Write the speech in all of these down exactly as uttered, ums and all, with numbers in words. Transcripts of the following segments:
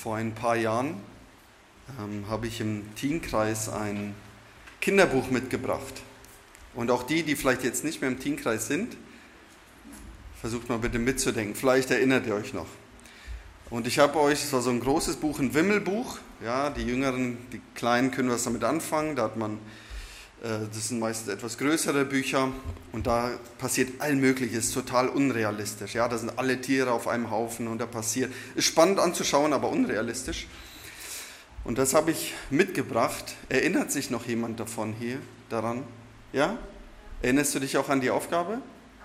Vor ein paar Jahren ähm, habe ich im Teenkreis ein Kinderbuch mitgebracht. Und auch die, die vielleicht jetzt nicht mehr im Teenkreis sind, versucht mal bitte mitzudenken. Vielleicht erinnert ihr euch noch. Und ich habe euch, es war so ein großes Buch, ein Wimmelbuch. Ja, die Jüngeren, die Kleinen können was damit anfangen. Da hat man, äh, das sind meistens etwas größere Bücher. Und da passiert all Mögliches, total unrealistisch. Ja, da sind alle Tiere auf einem Haufen und da passiert. Ist spannend anzuschauen, aber unrealistisch. Und das habe ich mitgebracht. Erinnert sich noch jemand davon hier daran? Ja? Erinnerst du dich auch an die Aufgabe?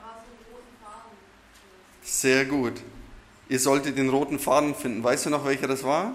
Sehr gut. Ihr solltet den roten Faden finden. Weißt du noch, welcher das war?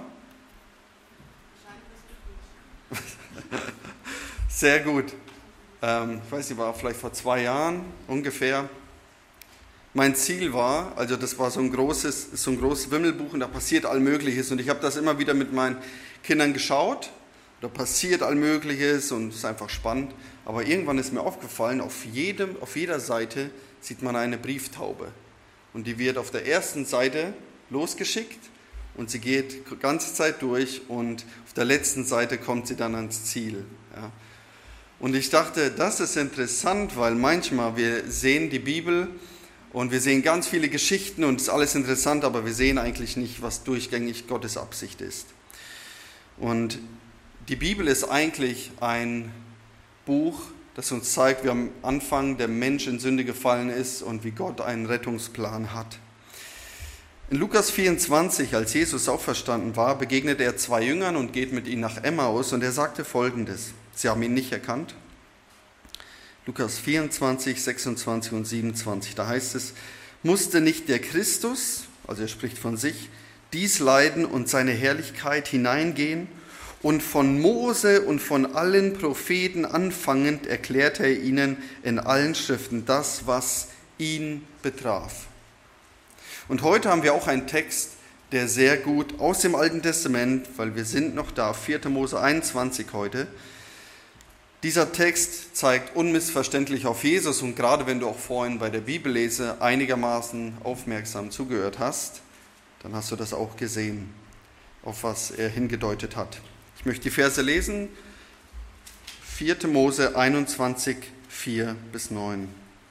Sehr gut. Ähm, ich weiß nicht, war vielleicht vor zwei Jahren ungefähr. Mein Ziel war, also das war so ein großes, so ein großes Wimmelbuch und da passiert all Mögliches. Und ich habe das immer wieder mit meinen Kindern geschaut. Da passiert all Mögliches und es ist einfach spannend. Aber irgendwann ist mir aufgefallen, auf jedem, auf jeder Seite sieht man eine Brieftaube. Und die wird auf der ersten Seite losgeschickt und sie geht die ganze Zeit durch und auf der letzten Seite kommt sie dann ans Ziel. Ja. Und ich dachte, das ist interessant, weil manchmal wir sehen die Bibel und wir sehen ganz viele Geschichten und es ist alles interessant, aber wir sehen eigentlich nicht, was durchgängig Gottes Absicht ist. Und die Bibel ist eigentlich ein Buch, das uns zeigt, wie am Anfang der Mensch in Sünde gefallen ist und wie Gott einen Rettungsplan hat. In Lukas vierundzwanzig, als Jesus auferstanden war, begegnet er zwei Jüngern und geht mit ihnen nach Emmaus und er sagte Folgendes. Sie haben ihn nicht erkannt. Lukas vierundzwanzig, sechsundzwanzig und siebenundzwanzig, da heißt es, musste nicht der Christus, also er spricht von sich, dies leiden und seine Herrlichkeit hineingehen? Und von Mose und von allen Propheten anfangend erklärte er ihnen in allen Schriften das, was ihn betraf. Und heute haben wir auch einen Text, der sehr gut aus dem Alten Testament, weil wir sind noch da, vierter Mose einundzwanzig heute. Dieser Text zeigt unmissverständlich auf Jesus und gerade wenn du auch vorhin bei der Bibellese einigermaßen aufmerksam zugehört hast, dann hast du das auch gesehen, auf was er hingedeutet hat. Ich möchte die Verse lesen, vierter Mose einundzwanzig, vier bis neun.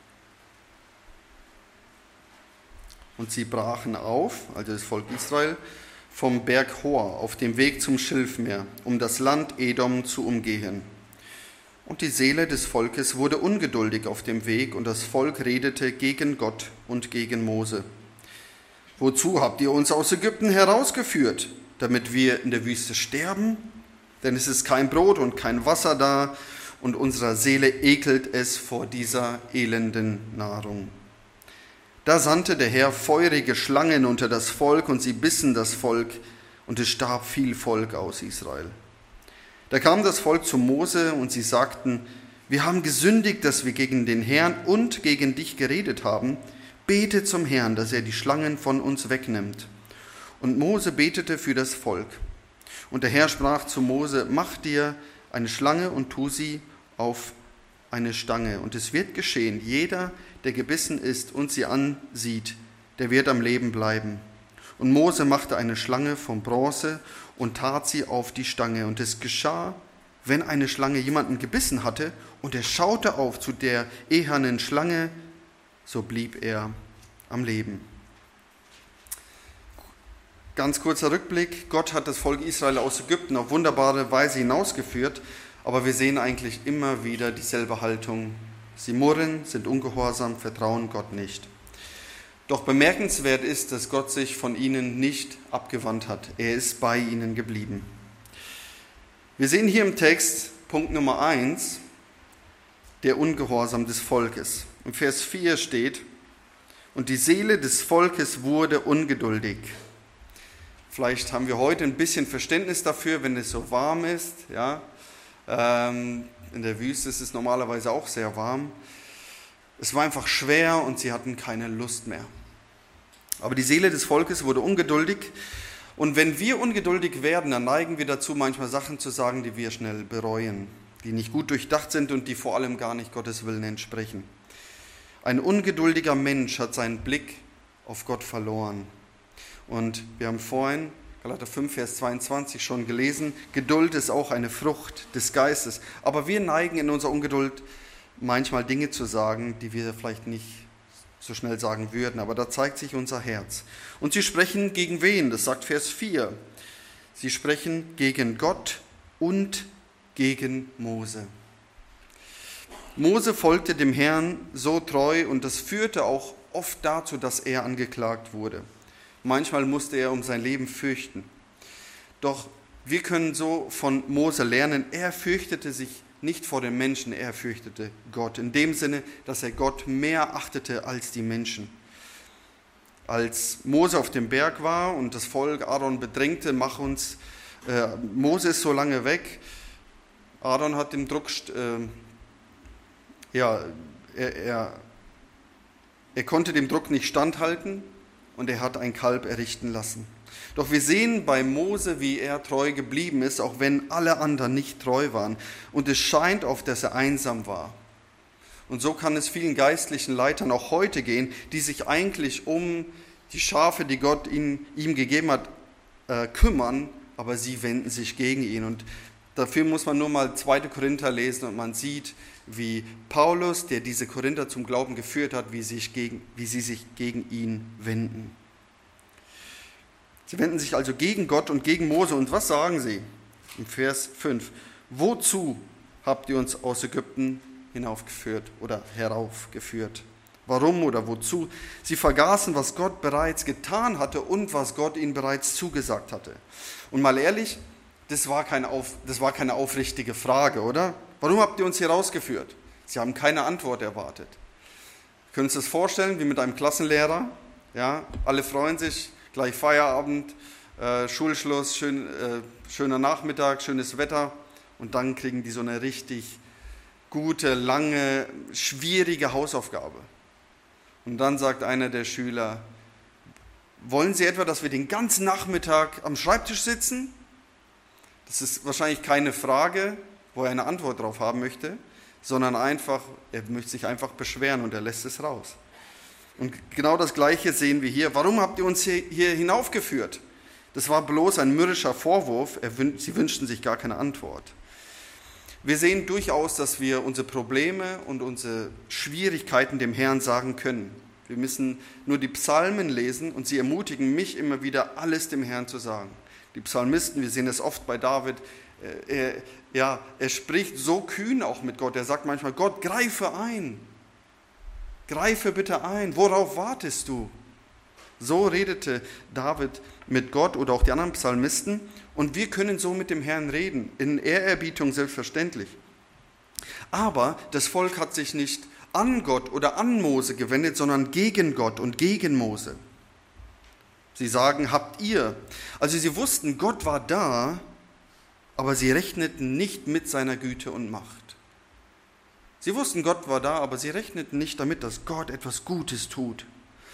Und sie brachen auf, also das Volk Israel, vom Berg Hor auf dem Weg zum Schilfmeer, um das Land Edom zu umgehen. Und die Seele des Volkes wurde ungeduldig auf dem Weg und das Volk redete gegen Gott und gegen Mose. Wozu habt ihr uns aus Ägypten herausgeführt, damit wir in der Wüste sterben? Denn es ist kein Brot und kein Wasser da, und unserer Seele ekelt es vor dieser elenden Nahrung. Da sandte der Herr feurige Schlangen unter das Volk, und sie bissen das Volk, und es starb viel Volk aus Israel. Da kam das Volk zu Mose, und sie sagten, wir haben gesündigt, dass wir gegen den Herrn und gegen dich geredet haben. Bete zum Herrn, dass er die Schlangen von uns wegnimmt. Und Mose betete für das Volk. Und der Herr sprach zu Mose, mach dir eine Schlange und tu sie auf eine Stange. Und es wird geschehen, jeder, der gebissen ist und sie ansieht, der wird am Leben bleiben. Und Mose machte eine Schlange von Bronze und tat sie auf die Stange. Und es geschah, wenn eine Schlange jemanden gebissen hatte und er schaute auf zu der ehernen Schlange, so blieb er am Leben. Ganz kurzer Rückblick, Gott hat das Volk Israel aus Ägypten auf wunderbare Weise hinausgeführt, aber wir sehen eigentlich immer wieder dieselbe Haltung. Sie murren, sind ungehorsam, vertrauen Gott nicht. Doch bemerkenswert ist, dass Gott sich von ihnen nicht abgewandt hat. Er ist bei ihnen geblieben. Wir sehen hier im Text, Punkt Nummer eins, der Ungehorsam des Volkes. Im Vers vier steht, und die Seele des Volkes wurde ungeduldig. Vielleicht haben wir heute ein bisschen Verständnis dafür, wenn es so warm ist. Ja? Ähm, in der Wüste ist es normalerweise auch sehr warm. Es war einfach schwer und sie hatten keine Lust mehr. Aber die Seele des Volkes wurde ungeduldig. Und wenn wir ungeduldig werden, dann neigen wir dazu, manchmal Sachen zu sagen, die wir schnell bereuen, die nicht gut durchdacht sind und die vor allem gar nicht Gottes Willen entsprechen. Ein ungeduldiger Mensch hat seinen Blick auf Gott verloren. Und wir haben vorhin Galater fünf, Vers zweiundzwanzig schon gelesen. Geduld ist auch eine Frucht des Geistes. Aber wir neigen in unserer Ungeduld manchmal Dinge zu sagen, die wir vielleicht nicht so schnell sagen würden. Aber da zeigt sich unser Herz. Und sie sprechen gegen wen? Das sagt Vers vier. Sie sprechen gegen Gott und gegen Mose. Mose folgte dem Herrn so treu und das führte auch oft dazu, dass er angeklagt wurde. Manchmal musste er um sein Leben fürchten. Doch wir können so von Mose lernen, er fürchtete sich nicht vor den Menschen, er fürchtete Gott. In dem Sinne, dass er Gott mehr achtete als die Menschen. Als Mose auf dem Berg war und das Volk Aaron bedrängte, mach uns, äh, Mose ist so lange weg, Aaron hat dem Druck, äh, ja, er, er, er konnte dem Druck nicht standhalten und er hat ein Kalb errichten lassen. Doch wir sehen bei Mose, wie er treu geblieben ist, auch wenn alle anderen nicht treu waren. Und es scheint oft, dass er einsam war. Und so kann es vielen geistlichen Leitern auch heute gehen, die sich eigentlich um die Schafe, die Gott ihm, ihm gegeben hat, äh, kümmern, aber sie wenden sich gegen ihn. Und dafür muss man nur mal zweite Korinther lesen und man sieht, wie Paulus, der diese Korinther zum Glauben geführt hat, wie, sich gegen, wie sie sich gegen ihn wenden. Sie wenden sich also gegen Gott und gegen Mose. Und was sagen sie? Im Vers fünf. Wozu habt ihr uns aus Ägypten hinaufgeführt oder heraufgeführt? Warum oder wozu? Sie vergaßen, was Gott bereits getan hatte und was Gott ihnen bereits zugesagt hatte. Und mal ehrlich, das war keine, auf, das war keine aufrichtige Frage, oder? Warum habt ihr uns hier rausgeführt? Sie haben keine Antwort erwartet. Wir können uns das vorstellen, wie mit einem Klassenlehrer. Ja, alle freuen sich, gleich Feierabend, äh, Schulschluss, schön, äh, schöner Nachmittag, schönes Wetter. Und dann kriegen die so eine richtig gute, lange, schwierige Hausaufgabe. Und dann sagt einer der Schüler, wollen Sie etwa, dass wir den ganzen Nachmittag am Schreibtisch sitzen? Das ist wahrscheinlich keine Frage, wo er eine Antwort drauf haben möchte, sondern einfach, er möchte sich einfach beschweren und er lässt es raus. Und genau das Gleiche sehen wir hier. Warum habt ihr uns hier, hier hinaufgeführt? Das war bloß ein mürrischer Vorwurf, er, sie wünschten sich gar keine Antwort. Wir sehen durchaus, dass wir unsere Probleme und unsere Schwierigkeiten dem Herrn sagen können. Wir müssen nur die Psalmen lesen und sie ermutigen mich immer wieder, alles dem Herrn zu sagen. Die Psalmisten, wir sehen es oft bei David, er, ja, er spricht so kühn auch mit Gott. Er sagt manchmal, Gott, greife ein. Greife bitte ein. Worauf wartest du? So redete David mit Gott oder auch die anderen Psalmisten. Und wir können so mit dem Herrn reden, in Ehrerbietung selbstverständlich. Aber das Volk hat sich nicht an Gott oder an Mose gewendet, sondern gegen Gott und gegen Mose. Sie sagen, habt ihr. Also sie wussten, Gott war da, aber sie rechneten nicht mit seiner Güte und Macht. Sie wussten, Gott war da, aber sie rechneten nicht damit, dass Gott etwas Gutes tut.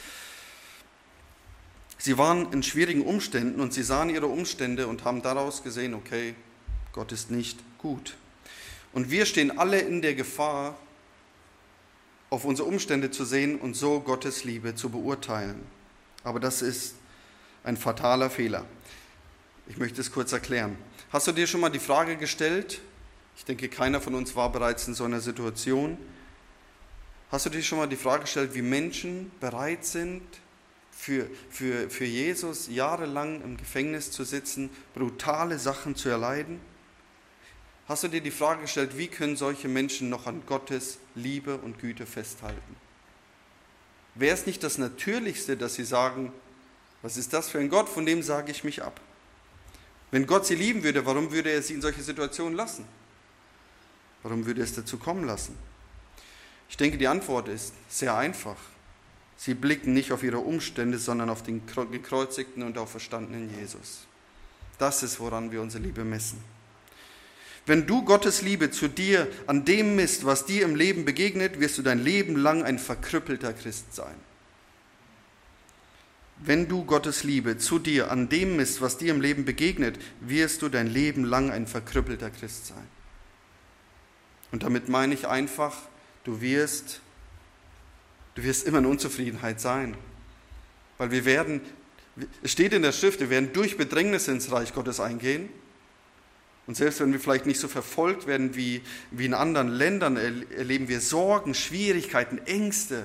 Sie waren in schwierigen Umständen und sie sahen ihre Umstände und haben daraus gesehen, okay, Gott ist nicht gut. Und wir stehen alle in der Gefahr, auf unsere Umstände zu sehen und so Gottes Liebe zu beurteilen. Aber das ist ein fataler Fehler. Ich möchte es kurz erklären. Hast du dir schon mal die Frage gestellt, ich denke, keiner von uns war bereits in so einer Situation, hast du dir schon mal die Frage gestellt, wie Menschen bereit sind, für, für, für Jesus jahrelang im Gefängnis zu sitzen, brutale Sachen zu erleiden? Hast du dir die Frage gestellt, wie können solche Menschen noch an Gottes Liebe und Güte festhalten? Wäre es nicht das Natürlichste, dass sie sagen, was ist das für ein Gott, von dem sage ich mich ab? Wenn Gott sie lieben würde, warum würde er sie in solche Situationen lassen? Warum würde er es dazu kommen lassen? Ich denke, die Antwort ist sehr einfach. Sie blicken nicht auf ihre Umstände, sondern auf den gekreuzigten und auferstandenen Jesus. Das ist, woran wir unsere Liebe messen. Wenn du Gottes Liebe zu dir an dem misst, was dir im Leben begegnet, wirst du dein Leben lang ein verkrüppelter Christ sein. Wenn du Gottes Liebe zu dir an dem misst, was dir im Leben begegnet, wirst du dein Leben lang ein verkrüppelter Christ sein. Und damit meine ich einfach, du wirst, du wirst immer in Unzufriedenheit sein. Weil wir werden, Es steht in der Schrift, wir werden durch Bedrängnisse ins Reich Gottes eingehen. Und selbst wenn wir vielleicht nicht so verfolgt werden wie, wie in anderen Ländern, erleben wir Sorgen, Schwierigkeiten, Ängste.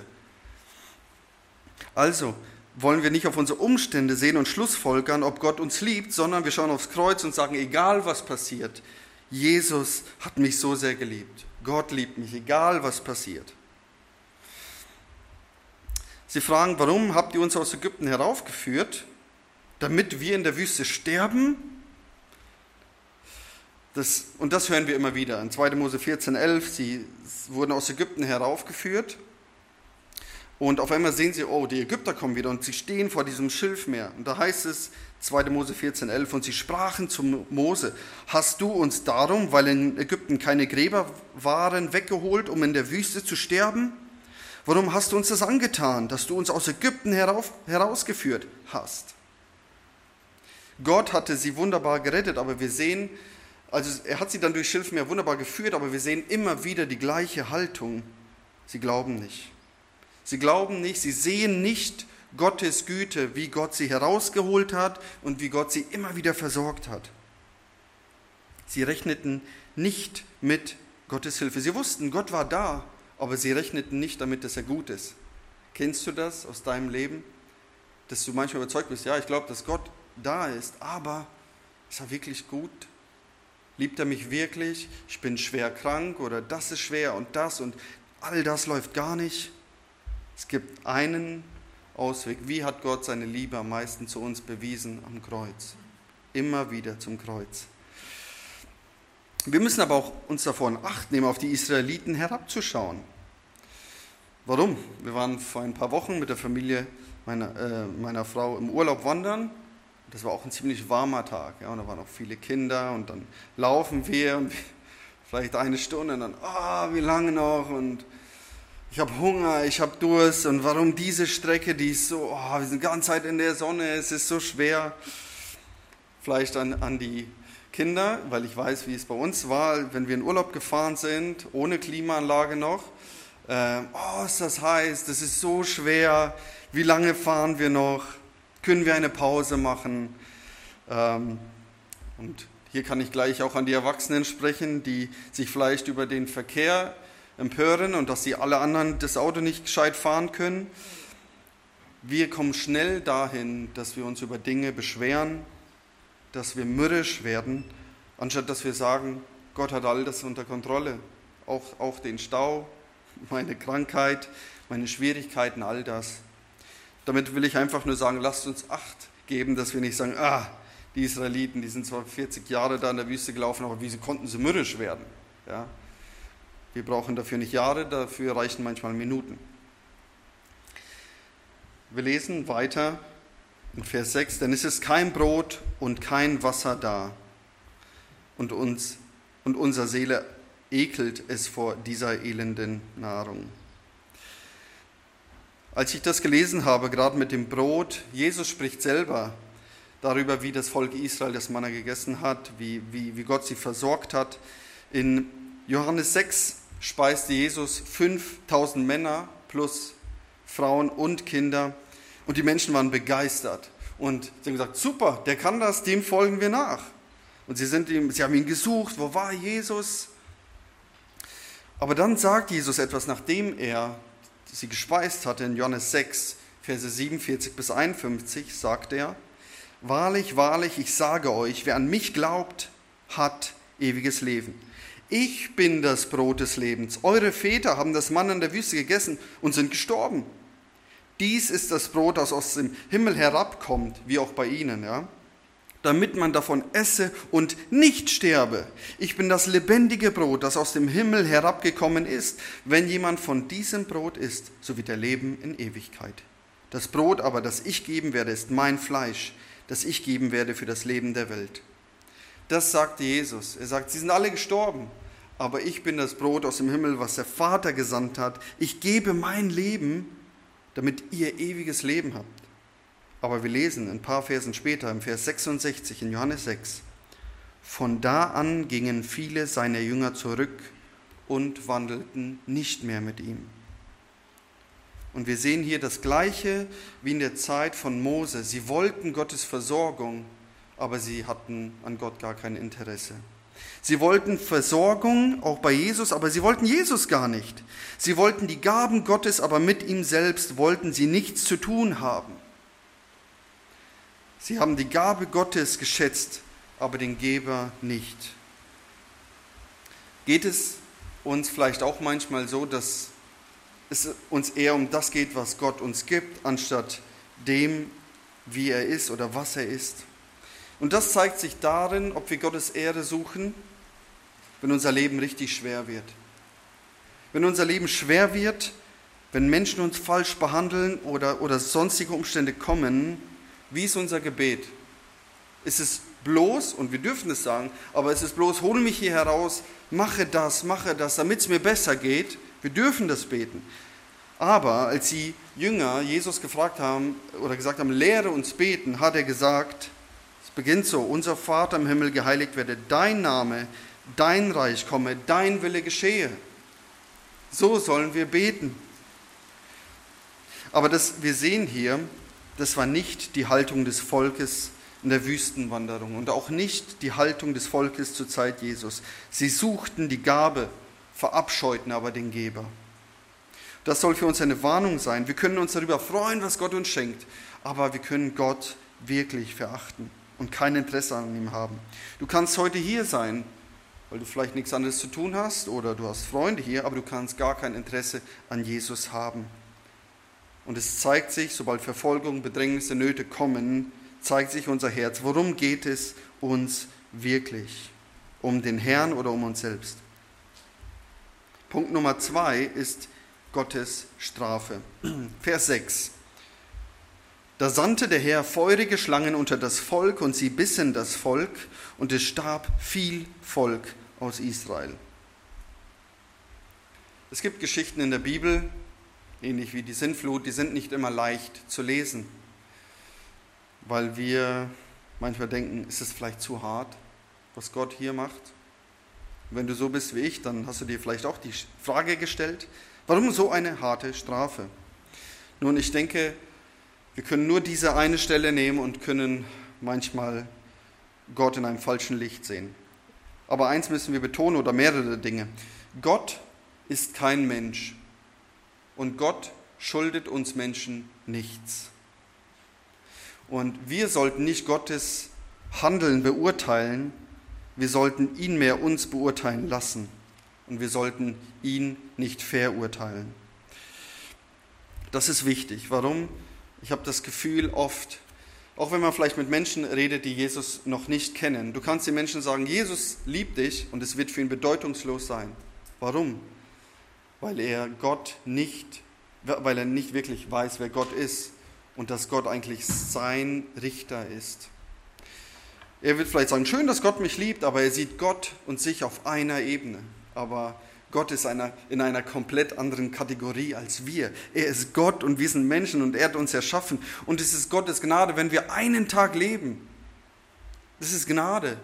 Also wollen wir nicht auf unsere Umstände sehen und schlussfolgern, ob Gott uns liebt, sondern wir schauen aufs Kreuz und sagen, egal was passiert, Jesus hat mich so sehr geliebt. Gott liebt mich, egal was passiert. Sie fragen, warum habt ihr uns aus Ägypten heraufgeführt? Damit wir in der Wüste sterben? Das, und das hören wir immer wieder. In zweiter Mose vierzehn, elf, sie wurden aus Ägypten heraufgeführt. Und auf einmal sehen sie, oh, die Ägypter kommen wieder und sie stehen vor diesem Schilfmeer. Und da heißt es, zweiter Mose vierzehn, elf, und sie sprachen zu Mose, hast du uns darum, weil in Ägypten keine Gräber waren, weggeholt, um in der Wüste zu sterben? Warum hast du uns das angetan, dass du uns aus Ägypten herauf, herausgeführt hast? Gott hatte sie wunderbar gerettet, aber wir sehen, also er hat sie dann durch Schilfmeer wunderbar geführt, aber wir sehen immer wieder die gleiche Haltung. Sie glauben nicht. Sie glauben nicht, sie sehen nicht Gottes Güte, wie Gott sie herausgeholt hat und wie Gott sie immer wieder versorgt hat. Sie rechneten nicht mit Gottes Hilfe. Sie wussten, Gott war da, aber sie rechneten nicht damit, dass er gut ist. Kennst du das aus deinem Leben? Dass du manchmal überzeugt bist, ja, ich glaube, dass Gott da ist, aber ist er wirklich gut? Liebt er mich wirklich? Ich bin schwer krank oder das ist schwer und das und all das läuft gar nicht. Es gibt einen Ausweg. Wie hat Gott seine Liebe am meisten zu uns bewiesen? Am Kreuz. Immer wieder zum Kreuz. Wir müssen aber auch uns davor in Acht nehmen, auf die Israeliten herabzuschauen. Warum? Wir waren vor ein paar Wochen mit der Familie meiner, äh, meiner Frau im Urlaub wandern. Das war auch ein ziemlich warmer Tag. Ja, und da waren auch viele Kinder und dann laufen wir und vielleicht eine Stunde und dann, ah, oh, wie lange noch und ich habe Hunger, ich habe Durst und warum diese Strecke, die ist so, oh, wir sind die ganze Zeit in der Sonne, es ist so schwer. Vielleicht an, an die Kinder, weil ich weiß, wie es bei uns war, wenn wir in Urlaub gefahren sind, ohne Klimaanlage noch. Äh, oh, ist das heiß, das ist so schwer, wie lange fahren wir noch, können wir eine Pause machen? Ähm, und hier kann ich gleich auch an die Erwachsenen sprechen, die sich vielleicht über den Verkehr empören und dass sie alle anderen das Auto nicht gescheit fahren können. Wir kommen schnell dahin, dass wir uns über Dinge beschweren, dass wir mürrisch werden, anstatt dass wir sagen, Gott hat all das unter Kontrolle, auch, auch den Stau, meine Krankheit, meine Schwierigkeiten, all das. Damit will ich einfach nur sagen, lasst uns Acht geben, dass wir nicht sagen, ah, die Israeliten, die sind zwar vierzig Jahre da in der Wüste gelaufen, aber wieso konnten sie mürrisch werden? Ja? Wir brauchen dafür nicht Jahre, dafür reichen manchmal Minuten. Wir lesen weiter in Vers sechs, denn es ist kein Brot und kein Wasser da und uns und unserer Seele ekelt es vor dieser elenden Nahrung. Als ich das gelesen habe, gerade mit dem Brot, Jesus spricht selber darüber, wie das Volk Israel das Manna gegessen hat, wie, wie, wie Gott sie versorgt hat. In Johannes sechs speiste Jesus fünftausend Männer plus Frauen und Kinder und die Menschen waren begeistert und sie haben gesagt, super, der kann das, dem folgen wir nach. Und sie, sind ihm, sie haben ihn gesucht, wo war Jesus? Aber dann sagt Jesus etwas, nachdem er sie gespeist hatte, in Johannes sechs, Verse siebenundvierzig bis einundfünfzig, sagt er, wahrlich, wahrlich, ich sage euch, wer an mich glaubt, hat ewiges Leben. Ich bin das Brot des Lebens. Eure Väter haben das Manna in der Wüste gegessen und sind gestorben. Dies ist das Brot, das aus dem Himmel herabkommt, wie auch bei ihnen, ja, damit man davon esse und nicht sterbe. Ich bin das lebendige Brot, das aus dem Himmel herabgekommen ist. Wenn jemand von diesem Brot isst, so wird er leben in Ewigkeit. Das Brot aber, das ich geben werde, ist mein Fleisch, das ich geben werde für das Leben der Welt. Das sagt Jesus. Er sagt, sie sind alle gestorben, aber ich bin das Brot aus dem Himmel, was der Vater gesandt hat. Ich gebe mein Leben, damit ihr ewiges Leben habt. Aber wir lesen ein paar Versen später, im Vers sechsundsechzig in Johannes sechs, von da an gingen viele seiner Jünger zurück und wandelten nicht mehr mit ihm. Und wir sehen hier das Gleiche wie in der Zeit von Mose. Sie wollten Gottes Versorgung, aber sie hatten an Gott gar kein Interesse. Sie wollten Versorgung, auch bei Jesus, aber sie wollten Jesus gar nicht. Sie wollten die Gaben Gottes, aber mit ihm selbst wollten sie nichts zu tun haben. Sie haben die Gabe Gottes geschätzt, aber den Geber nicht. Geht es uns vielleicht auch manchmal so, dass es uns eher um das geht, was Gott uns gibt, anstatt dem, wie er ist oder was er ist? Und das zeigt sich darin, ob wir Gottes Ehre suchen, wenn unser Leben richtig schwer wird. Wenn unser Leben schwer wird, wenn Menschen uns falsch behandeln oder, oder sonstige Umstände kommen, wie ist unser Gebet? Ist es bloß, und wir dürfen es sagen, aber es ist bloß, hol mich hier heraus, mache das, mache das, damit es mir besser geht. Wir dürfen das beten. Aber als die Jünger Jesus gefragt haben oder gesagt haben, lehre uns beten, hat er gesagt, es beginnt so, unser Vater im Himmel, geheiligt werde dein Name, dein Reich komme, dein Wille geschehe. So sollen wir beten. Aber das, wir sehen hier, das war nicht die Haltung des Volkes in der Wüstenwanderung und auch nicht die Haltung des Volkes zur Zeit Jesus. Sie suchten die Gabe, verabscheuten aber den Geber. Das soll für uns eine Warnung sein. Wir können uns darüber freuen, was Gott uns schenkt, aber wir können Gott wirklich verachten und kein Interesse an ihm haben. Du kannst heute hier sein, weil du vielleicht nichts anderes zu tun hast oder du hast Freunde hier, aber du kannst gar kein Interesse an Jesus haben. Und es zeigt sich, sobald Verfolgung, Bedrängnisse, Nöte kommen, zeigt sich unser Herz. Worum geht es uns wirklich? Um den Herrn oder um uns selbst? Punkt Nummer zwei ist Gottes Strafe. Vers sechs. Da sandte der Herr feurige Schlangen unter das Volk und sie bissen das Volk und es starb viel Volk aus Israel. Es gibt Geschichten in der Bibel, ähnlich wie die Sintflut, die sind nicht immer leicht zu lesen, weil wir manchmal denken, ist es vielleicht zu hart, was Gott hier macht? Wenn du so bist wie ich, dann hast du dir vielleicht auch die Frage gestellt, warum so eine harte Strafe? Nun, ich denke, wir können nur diese eine Stelle nehmen und können manchmal Gott in einem falschen Licht sehen. Aber eins müssen wir betonen oder mehrere Dinge. Gott ist kein Mensch und Gott schuldet uns Menschen nichts. Und wir sollten nicht Gottes Handeln beurteilen, wir sollten ihn mehr uns beurteilen lassen und wir sollten ihn nicht verurteilen. Das ist wichtig. Warum? Ich habe das Gefühl oft, auch wenn man vielleicht mit Menschen redet, die Jesus noch nicht kennen, du kannst den Menschen sagen, Jesus liebt dich und es wird für ihn bedeutungslos sein. Warum? Weil er Gott nicht, weil er nicht wirklich weiß, wer Gott ist und dass Gott eigentlich sein Richter ist. Er wird vielleicht sagen, schön, dass Gott mich liebt, aber er sieht Gott und sich auf einer Ebene. Aber Gott ist einer, in einer komplett anderen Kategorie als wir. Er ist Gott und wir sind Menschen und er hat uns erschaffen. Und es ist Gottes Gnade, wenn wir einen Tag leben. Das ist Gnade.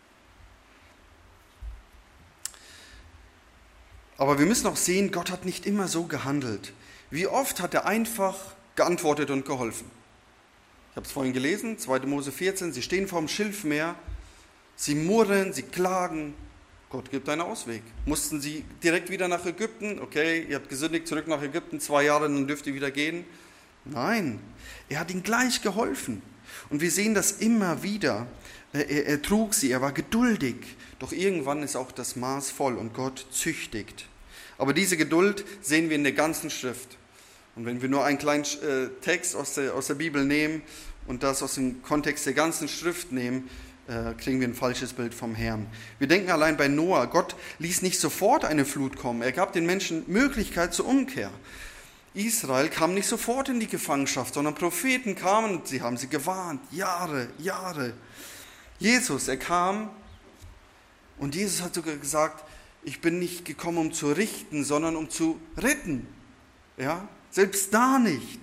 Aber wir müssen auch sehen, Gott hat nicht immer so gehandelt. Wie oft hat er einfach geantwortet und geholfen? Ich habe es vorhin gelesen, zweiter Mose vierzehn, sie stehen vor dem Schilfmeer, sie murren, sie klagen. Gott gibt einen Ausweg. Mussten sie direkt wieder nach Ägypten? Okay, ihr habt gesündigt, zurück nach Ägypten, zwei Jahre, dann dürft ihr wieder gehen. Nein, er hat ihnen gleich geholfen. Und wir sehen das immer wieder. Er, er trug sie, er war geduldig. Doch irgendwann ist auch das Maß voll und Gott züchtigt. Aber diese Geduld sehen wir in der ganzen Schrift. Und wenn wir nur einen kleinen äh, Text aus der, aus der Bibel nehmen und das aus dem Kontext der ganzen Schrift nehmen, äh, kriegen wir ein falsches Bild vom Herrn. Wir denken allein bei Noah, Gott ließ nicht sofort eine Flut kommen. Er gab den Menschen Möglichkeit zur Umkehr. Israel kam nicht sofort in die Gefangenschaft, sondern Propheten kamen und sie haben sie gewarnt. Jahre, Jahre. Jesus, er kam und Jesus hat sogar gesagt, ich bin nicht gekommen, um zu richten, sondern um zu retten. Ja, selbst da nicht.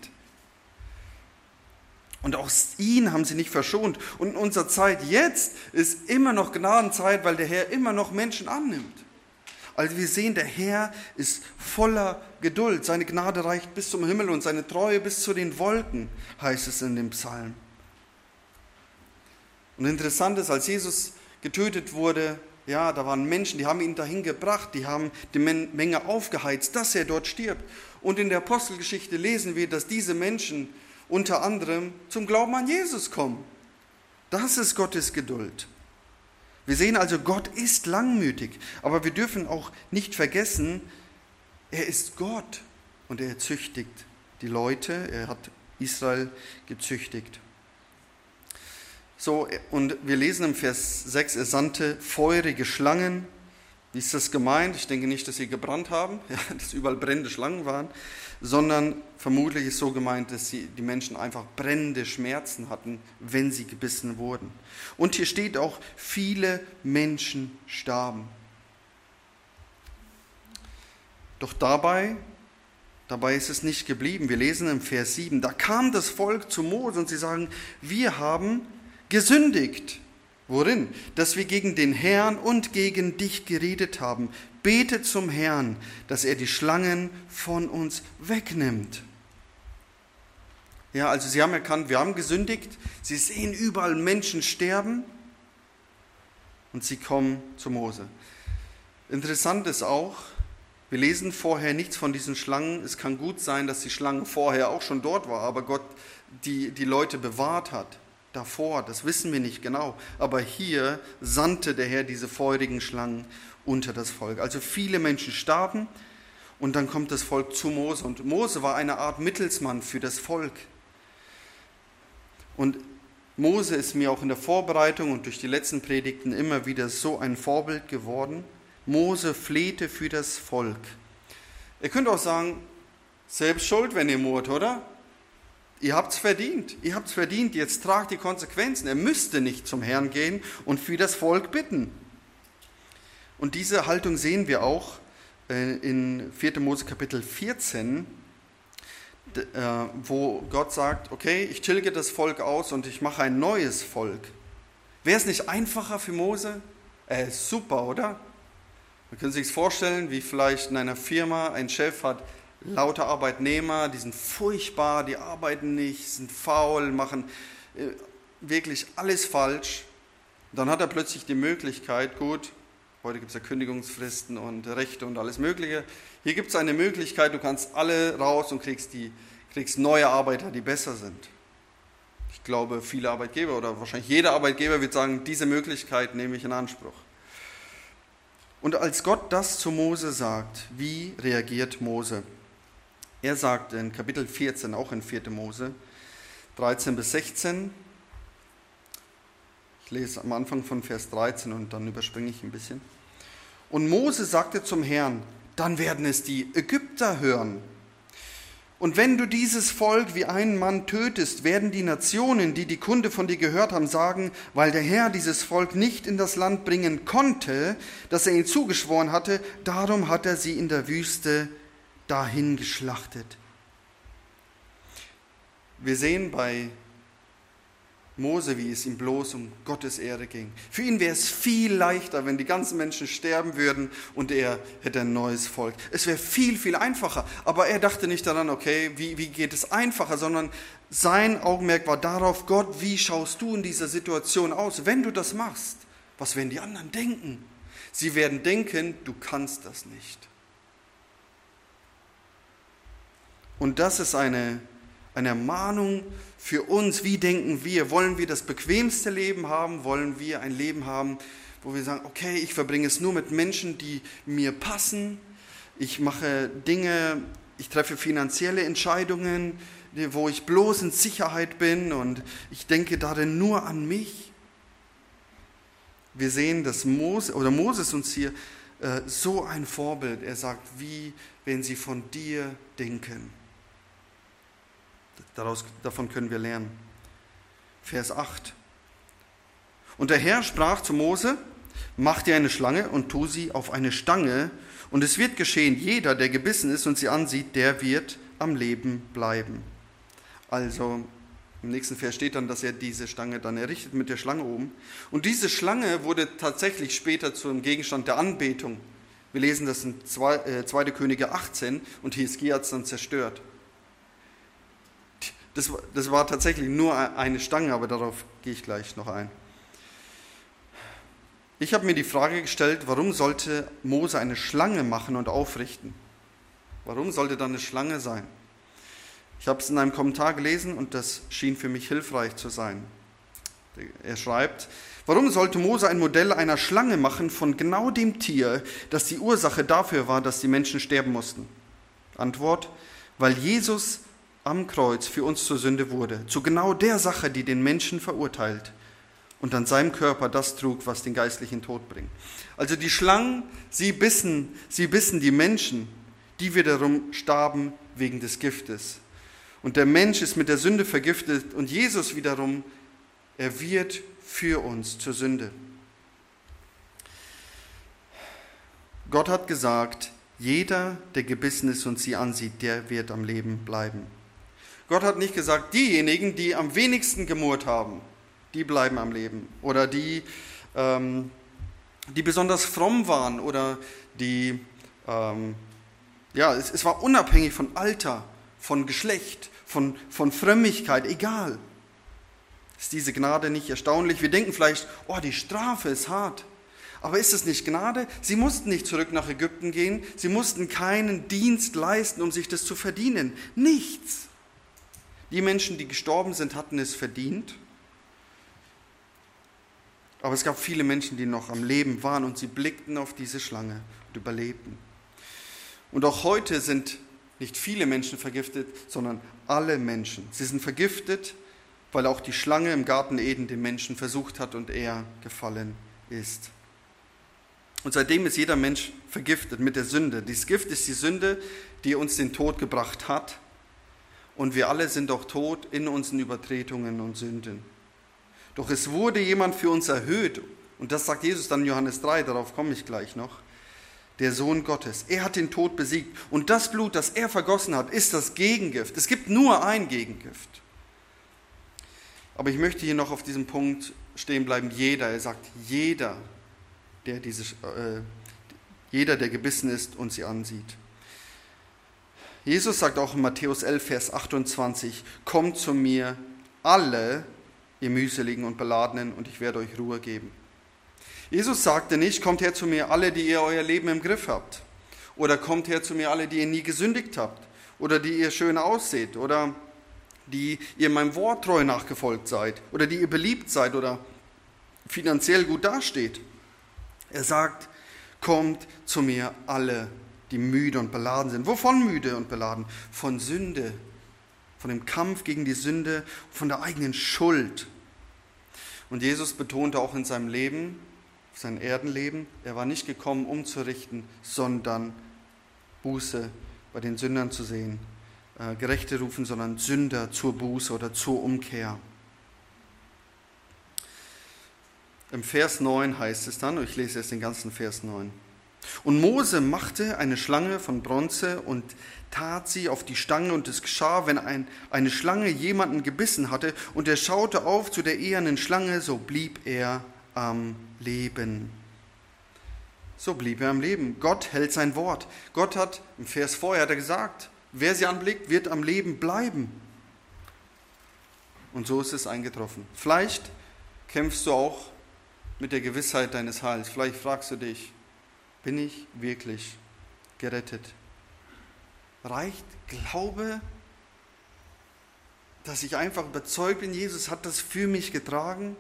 Und auch ihn haben sie nicht verschont. Und in unserer Zeit jetzt ist immer noch Gnadenzeit, weil der Herr immer noch Menschen annimmt. Also wir sehen, der Herr ist voller Geduld. Seine Gnade reicht bis zum Himmel und seine Treue bis zu den Wolken, heißt es in dem Psalm. Und interessant ist, als Jesus getötet wurde, ja, da waren Menschen, die haben ihn dahin gebracht, die haben die Menge aufgeheizt, dass er dort stirbt. Und in der Apostelgeschichte lesen wir, dass diese Menschen unter anderem zum Glauben an Jesus kommen. Das ist Gottes Geduld. Wir sehen also, Gott ist langmütig, aber wir dürfen auch nicht vergessen, er ist Gott und er züchtigt die Leute, er hat Israel gezüchtigt. So, und wir lesen im Vers sechs, er sandte feurige Schlangen. Wie ist das gemeint? Ich denke nicht, dass sie gebrannt haben, ja, dass überall brennende Schlangen waren, sondern vermutlich ist so gemeint, dass sie, die Menschen einfach brennende Schmerzen hatten, wenn sie gebissen wurden. Und hier steht auch, viele Menschen starben. Doch dabei, dabei ist es nicht geblieben. Wir lesen im Vers sieben, da kam das Volk zu Mose und sie sagen, wir haben gesündigt. Worin? Dass wir gegen den Herrn und gegen dich geredet haben. Bete zum Herrn, dass er die Schlangen von uns wegnimmt. Ja, also sie haben erkannt, wir haben gesündigt. Sie sehen überall Menschen sterben und sie kommen zu Mose. Interessant ist auch, wir lesen vorher nichts von diesen Schlangen. Es kann gut sein, dass die Schlange vorher auch schon dort war, aber Gott die, die Leute bewahrt hat. Davor, das wissen wir nicht genau, aber hier sandte der Herr diese feurigen Schlangen unter das Volk. Also viele Menschen starben und dann kommt das Volk zu Mose und Mose war eine Art Mittelsmann für das Volk. Und Mose ist mir auch in der Vorbereitung und durch die letzten Predigten immer wieder so ein Vorbild geworden. Mose flehte für das Volk. Ihr könnt auch sagen, selbst schuld, wenn ihr murrt, oder? Ihr habt es verdient, ihr habt es verdient, jetzt tragt die Konsequenzen. Er müsste nicht zum Herrn gehen und für das Volk bitten. Und diese Haltung sehen wir auch in vierter Mose Kapitel vierzehn, wo Gott sagt, okay, ich tilge das Volk aus und ich mache ein neues Volk. Wäre es nicht einfacher für Mose? Äh, super, oder? Man kann sich vorstellen, wie vielleicht in einer Firma ein Chef hat, lauter Arbeitnehmer, die sind furchtbar, die arbeiten nicht, sind faul, machen äh, wirklich alles falsch. Dann hat er plötzlich die Möglichkeit, gut, heute gibt es ja Kündigungsfristen und Rechte und alles Mögliche. Hier gibt es eine Möglichkeit, du kannst alle raus und kriegst, die, kriegst neue Arbeiter, die besser sind. Ich glaube, viele Arbeitgeber oder wahrscheinlich jeder Arbeitgeber wird sagen, diese Möglichkeit nehme ich in Anspruch. Und als Gott das zu Mose sagt, wie reagiert Mose? Er sagt in Kapitel vierzehn, auch in vierter Mose, dreizehn bis sechzehn, ich lese am Anfang von Vers dreizehn und dann überspringe ich ein bisschen. Und Mose sagte zum Herrn, dann werden es die Ägypter hören. Und wenn du dieses Volk wie einen Mann tötest, werden die Nationen, die die Kunde von dir gehört haben, sagen, weil der Herr dieses Volk nicht in das Land bringen konnte, das er ihnen zugeschworen hatte, darum hat er sie in der Wüste dahin geschlachtet. Wir sehen bei Mose, wie es ihm bloß um Gottes Ehre ging. Für ihn wäre es viel leichter, wenn die ganzen Menschen sterben würden und er hätte ein neues Volk. Es wäre viel, viel einfacher. Aber er dachte nicht daran, okay, wie, wie geht es einfacher, sondern sein Augenmerk war darauf, Gott, wie schaust du in dieser Situation aus? Wenn du das machst, was werden die anderen denken? Sie werden denken, du kannst das nicht. Und das ist eine, eine Ermahnung für uns. Wie denken wir? Wollen wir das bequemste Leben haben? Wollen wir ein Leben haben, wo wir sagen, okay, ich verbringe es nur mit Menschen, die mir passen. Ich mache Dinge, ich treffe finanzielle Entscheidungen, wo ich bloß in Sicherheit bin und ich denke darin nur an mich. Wir sehen, dass Mose, oder Moses uns hier äh, so ein Vorbild. Er sagt, wie wenn sie von dir denken. Daraus, davon können wir lernen. Vers acht. Und der Herr sprach zu Mose, mach dir eine Schlange und tu sie auf eine Stange, und es wird geschehen, jeder, der gebissen ist und sie ansieht, der wird am Leben bleiben. Also im nächsten Vers steht dann, dass er diese Stange dann errichtet mit der Schlange oben. Und diese Schlange wurde tatsächlich später zum Gegenstand der Anbetung. Wir lesen das in zweite Könige achtzehn und Hiskia hat es dann zerstört. Das, das war tatsächlich nur eine Stange, aber darauf gehe ich gleich noch ein. Ich habe mir die Frage gestellt, warum sollte Mose eine Schlange machen und aufrichten? Warum sollte da eine Schlange sein? Ich habe es in einem Kommentar gelesen und das schien für mich hilfreich zu sein. Er schreibt, warum sollte Mose ein Modell einer Schlange machen von genau dem Tier, das die Ursache dafür war, dass die Menschen sterben mussten? Antwort, weil Jesus am Kreuz für uns zur Sünde wurde, zu genau der Sache, die den Menschen verurteilt und an seinem Körper das trug, was den geistlichen Tod bringt. Also die Schlangen, sie bissen, sie bissen die Menschen, die wiederum starben wegen des Giftes. Und der Mensch ist mit der Sünde vergiftet und Jesus wiederum, er wird für uns zur Sünde. Gott hat gesagt, jeder, der gebissen ist und sie ansieht, der wird am Leben bleiben. Gott hat nicht gesagt, diejenigen, die am wenigsten gemurrt haben, die bleiben am Leben. Oder die, ähm, die besonders fromm waren oder die, ähm, ja, es, es war unabhängig von Alter, von Geschlecht, von, von Frömmigkeit, egal. Ist diese Gnade nicht erstaunlich? Wir denken vielleicht, oh, die Strafe ist hart. Aber ist es nicht Gnade? Sie mussten nicht zurück nach Ägypten gehen. Sie mussten keinen Dienst leisten, um sich das zu verdienen. Nichts. Die Menschen, die gestorben sind, hatten es verdient. Aber es gab viele Menschen, die noch am Leben waren und sie blickten auf diese Schlange und überlebten. Und auch heute sind nicht viele Menschen vergiftet, sondern alle Menschen. Sie sind vergiftet, weil auch die Schlange im Garten Eden den Menschen versucht hat und er gefallen ist. Und seitdem ist jeder Mensch vergiftet mit der Sünde. Dieses Gift ist die Sünde, die uns den Tod gebracht hat. Und wir alle sind auch tot in unseren Übertretungen und Sünden. Doch es wurde jemand für uns erhöht. Und das sagt Jesus dann in Johannes drei, darauf komme ich gleich noch. Der Sohn Gottes. Er hat den Tod besiegt. Und das Blut, das er vergossen hat, ist das Gegengift. Es gibt nur ein Gegengift. Aber ich möchte hier noch auf diesem Punkt stehen bleiben. Jeder, er sagt, jeder, der diese, äh, jeder, der gebissen ist und sie ansieht. Jesus sagt auch in Matthäus elf, Vers achtundzwanzig, kommt zu mir alle, ihr mühseligen und Beladenen, und ich werde euch Ruhe geben. Jesus sagte nicht, kommt her zu mir alle, die ihr euer Leben im Griff habt. Oder kommt her zu mir alle, die ihr nie gesündigt habt. Oder die ihr schön ausseht. Oder die ihr meinem Wort treu nachgefolgt seid. Oder die ihr beliebt seid oder finanziell gut dasteht. Er sagt, kommt zu mir alle, die müde und beladen sind. Wovon müde und beladen? Von Sünde. Von dem Kampf gegen die Sünde, von der eigenen Schuld. Und Jesus betonte auch in seinem Leben, sein Erdenleben, er war nicht gekommen, umzurichten, sondern Buße bei den Sündern zu sehen. Äh, Gerechte rufen, sondern Sünder zur Buße oder zur Umkehr. Im Vers neun heißt es dann, ich lese jetzt den ganzen Vers neun. Und Mose machte eine Schlange von Bronze und tat sie auf die Stange, und es geschah, wenn ein, eine Schlange jemanden gebissen hatte und er schaute auf zu der ehernen Schlange, so blieb er am Leben. So blieb er am Leben. Gott hält sein Wort. Gott hat, im Vers vorher hat er gesagt, wer sie anblickt, wird am Leben bleiben. Und so ist es eingetroffen. Vielleicht kämpfst du auch mit der Gewissheit deines Heils. Vielleicht fragst du dich, bin ich wirklich gerettet? Reicht Glaube, dass ich einfach überzeugt bin, Jesus hat das für mich getragen?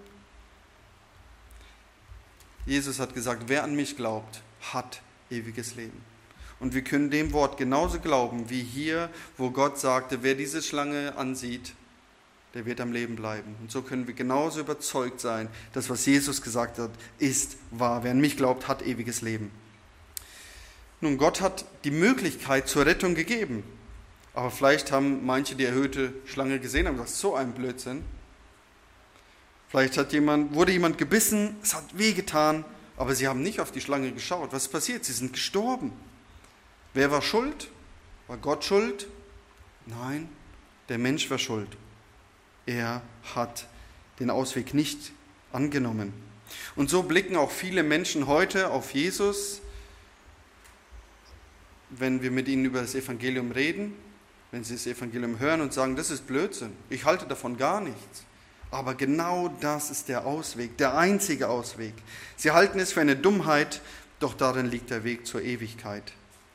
Jesus hat gesagt, wer an mich glaubt, hat ewiges Leben. Und wir können dem Wort genauso glauben, wie hier, wo Gott sagte, wer diese Schlange ansieht, der wird am Leben bleiben. Und so können wir genauso überzeugt sein, dass was Jesus gesagt hat, ist wahr. Wer an mich glaubt, hat ewiges Leben. Nun, Gott hat die Möglichkeit zur Rettung gegeben. Aber vielleicht haben manche die erhöhte Schlange gesehen und gesagt, so ein Blödsinn. Vielleicht hat jemand, wurde jemand gebissen, es hat wehgetan, aber sie haben nicht auf die Schlange geschaut. Was ist passiert? Sie sind gestorben. Wer war schuld? War Gott schuld? Nein, der Mensch war schuld. Er hat den Ausweg nicht angenommen. Und so blicken auch viele Menschen heute auf Jesus wenn wir mit ihnen über das Evangelium reden, wenn sie das Evangelium hören und sagen, das ist Blödsinn, ich halte davon gar nichts. Aber genau das ist der Ausweg, der einzige Ausweg. Sie halten es für eine Dummheit, doch darin liegt der Weg zur Ewigkeit.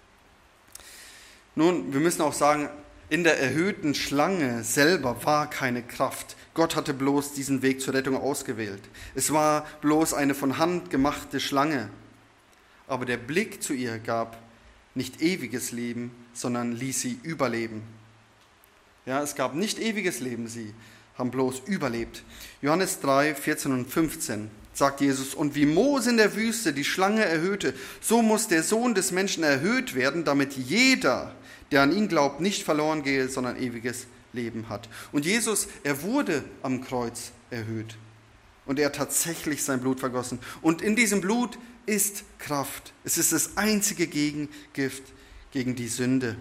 Nun, wir müssen auch sagen, in der erhöhten Schlange selber war keine Kraft. Gott hatte bloß diesen Weg zur Rettung ausgewählt. Es war bloß eine von Hand gemachte Schlange. Aber der Blick zu ihr gab nicht ewiges Leben, sondern ließ sie überleben. Ja, es gab nicht ewiges Leben, sie haben bloß überlebt. Johannes drei, vierzehn und fünfzehn sagt Jesus, und wie Mose in der Wüste die Schlange erhöhte, so muss der Sohn des Menschen erhöht werden, damit jeder, der an ihn glaubt, nicht verloren gehe, sondern ewiges Leben hat. Und Jesus, er wurde am Kreuz erhöht. Und er hat tatsächlich sein Blut vergossen. Und in diesem Blut ist Kraft. Es ist das einzige Gegengift gegen die Sünde.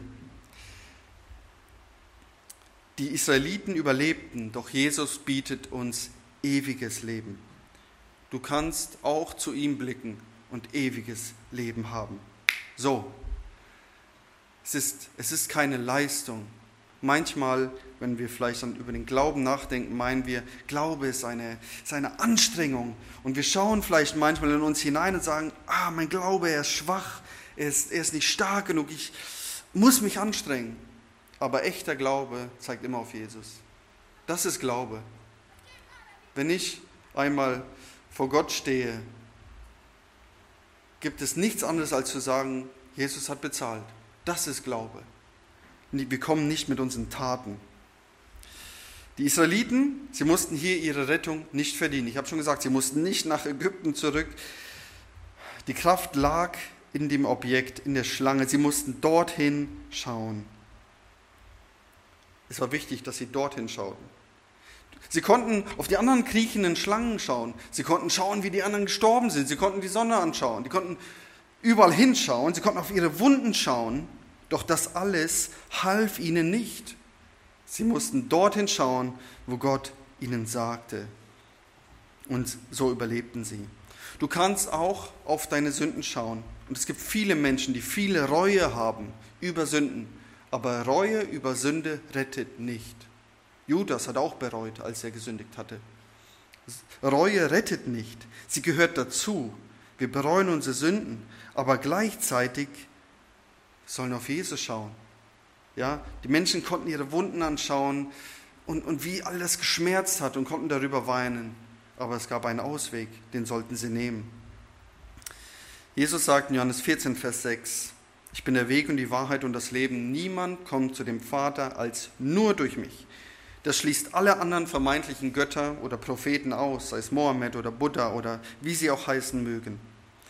Die Israeliten überlebten, doch Jesus bietet uns ewiges Leben. Du kannst auch zu ihm blicken und ewiges Leben haben. So, es ist, es ist keine Leistung. Manchmal, wenn wir vielleicht dann über den Glauben nachdenken, meinen wir, Glaube ist eine, ist eine Anstrengung. Und wir schauen vielleicht manchmal in uns hinein und sagen, ah, mein Glaube, er ist schwach, er ist, er ist nicht stark genug, ich muss mich anstrengen. Aber echter Glaube zeigt immer auf Jesus. Das ist Glaube. Wenn ich einmal vor Gott stehe, gibt es nichts anderes als zu sagen, Jesus hat bezahlt. Das ist Glaube. Wir kommen nicht mit unseren Taten. Die Israeliten, sie mussten hier ihre Rettung nicht verdienen. Ich habe schon gesagt, sie mussten nicht nach Ägypten zurück. Die Kraft lag in dem Objekt, in der Schlange. Sie mussten dorthin schauen. Es war wichtig, dass sie dorthin schauten. Sie konnten auf die anderen kriechenden Schlangen schauen. Sie konnten schauen, wie die anderen gestorben sind. Sie konnten die Sonne anschauen. Die konnten überall hinschauen. Sie konnten auf ihre Wunden schauen. Doch das alles half ihnen nicht. Sie mussten dorthin schauen, wo Gott ihnen sagte. Und so überlebten sie. Du kannst auch auf deine Sünden schauen. Und es gibt viele Menschen, die viele Reue haben über Sünden. Aber Reue über Sünde rettet nicht. Judas hat auch bereut, als er gesündigt hatte. Reue rettet nicht. Sie gehört dazu. Wir bereuen unsere Sünden, aber gleichzeitig sollen auf Jesus schauen. Ja, die Menschen konnten ihre Wunden anschauen und, und wie all das geschmerzt hat und konnten darüber weinen. Aber es gab einen Ausweg, den sollten sie nehmen. Jesus sagt in Johannes vierzehn, Vers sechs, ich bin der Weg und die Wahrheit und das Leben. Niemand kommt zu dem Vater als nur durch mich. Das schließt alle anderen vermeintlichen Götter oder Propheten aus, sei es Mohammed oder Buddha oder wie sie auch heißen mögen.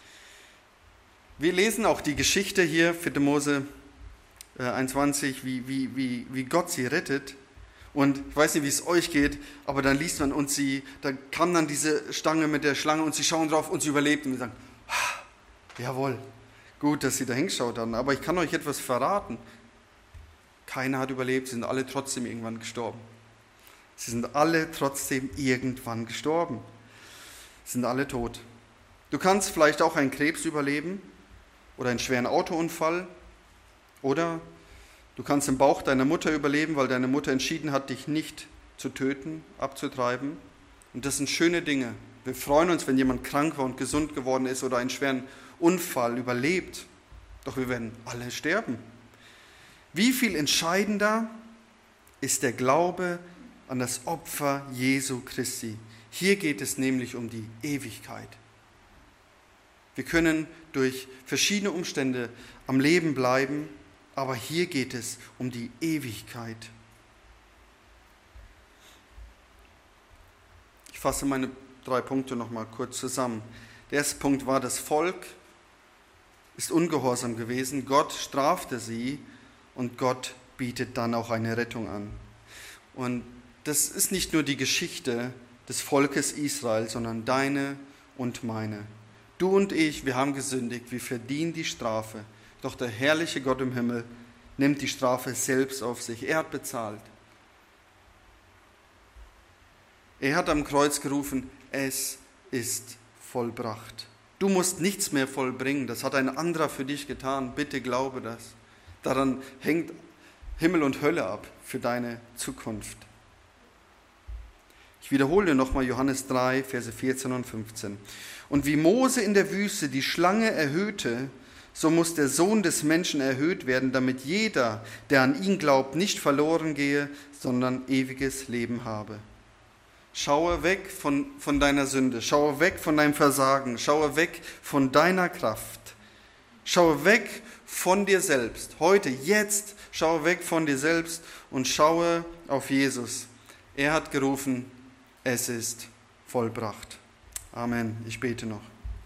Wir lesen auch die Geschichte hier, vierte Mose einundzwanzig, wie, wie, wie, wie Gott sie rettet. Und ich weiß nicht, wie es euch geht, aber dann liest man und sie, da kam dann diese Stange mit der Schlange und sie schauen drauf und sie überlebt und wir sagen, jawohl, gut, dass sie da hingeschaut haben. Aber ich kann euch etwas verraten. Keiner hat überlebt, sie sind alle trotzdem irgendwann gestorben. Sie sind alle trotzdem irgendwann gestorben. Sie sind alle tot. Du kannst vielleicht auch einen Krebs überleben oder einen schweren Autounfall oder du kannst im Bauch deiner Mutter überleben, weil deine Mutter entschieden hat, dich nicht zu töten, abzutreiben. Und das sind schöne Dinge. Wir freuen uns, wenn jemand krank war und gesund geworden ist oder einen schweren Unfall überlebt. Doch wir werden alle sterben. Wie viel entscheidender ist der Glaube an das Opfer Jesu Christi. Hier geht es nämlich um die Ewigkeit. Wir können durch verschiedene Umstände am Leben bleiben, aber hier geht es um die Ewigkeit. Ich fasse meine drei Punkte noch mal kurz zusammen. Der erste Punkt war, das Volk ist ungehorsam gewesen, Gott strafte sie und Gott bietet dann auch eine Rettung an. Und das ist nicht nur die Geschichte des Volkes Israel, sondern deine und meine. Du und ich, wir haben gesündigt, wir verdienen die Strafe. Doch der herrliche Gott im Himmel nimmt die Strafe selbst auf sich. Er hat bezahlt. Er hat am Kreuz gerufen, es ist vollbracht. Du musst nichts mehr vollbringen, das hat ein anderer für dich getan. Bitte glaube das. Daran hängt Himmel und Hölle ab für deine Zukunft. Ich wiederhole nochmal Johannes drei, Verse vierzehn und fünfzehn. Und wie Mose in der Wüste die Schlange erhöhte, so muss der Sohn des Menschen erhöht werden, damit jeder, der an ihn glaubt, nicht verloren gehe, sondern ewiges Leben habe. Schaue weg von, von deiner Sünde, schaue weg von deinem Versagen, schaue weg von deiner Kraft. Schaue weg von dir selbst. Heute, jetzt, schaue weg von dir selbst und schaue auf Jesus. Er hat gerufen, es ist vollbracht. Amen. Ich bete noch.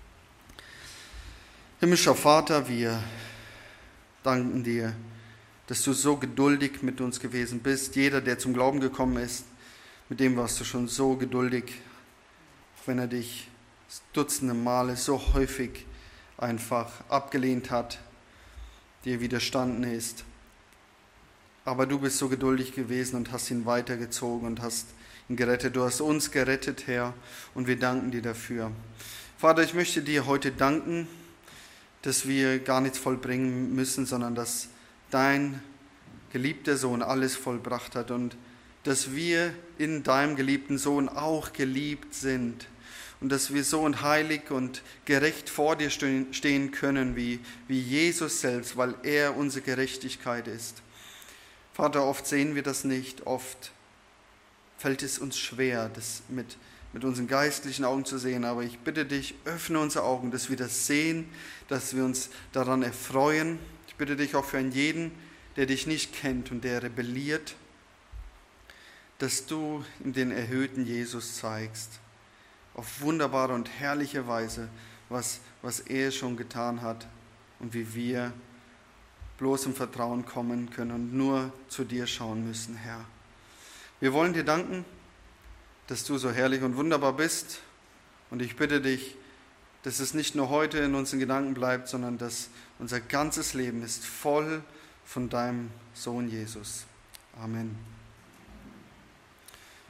Himmlischer Vater, wir danken dir, dass du so geduldig mit uns gewesen bist. Jeder, der zum Glauben gekommen ist, mit dem warst du schon so geduldig, auch wenn er dich dutzende Male so häufig einfach abgelehnt hat, dir widerstanden ist. Aber du bist so geduldig gewesen und hast ihn weitergezogen und hast ihn gerettet. Du hast uns gerettet, Herr, und wir danken dir dafür. Vater, ich möchte dir heute danken, dass wir gar nichts vollbringen müssen, sondern dass dein geliebter Sohn alles vollbracht hat und dass wir in deinem geliebten Sohn auch geliebt sind und dass wir so und heilig und gerecht vor dir stehen können wie, wie Jesus selbst, weil er unsere Gerechtigkeit ist. Vater, oft sehen wir das nicht, oft fällt es uns schwer, das mit, mit unseren geistlichen Augen zu sehen, aber ich bitte dich, öffne unsere Augen, dass wir das sehen, dass wir uns daran erfreuen. Ich bitte dich auch für einen jeden, der dich nicht kennt und der rebelliert, dass du ihm den erhöhten Jesus zeigst, auf wunderbare und herrliche Weise, was, was er schon getan hat und wie wir bloß im Vertrauen kommen können und nur zu dir schauen müssen, Herr. Wir wollen dir danken, dass du so herrlich und wunderbar bist und ich bitte dich, dass es nicht nur heute in unseren Gedanken bleibt, sondern dass unser ganzes Leben ist voll von deinem Sohn Jesus. Amen.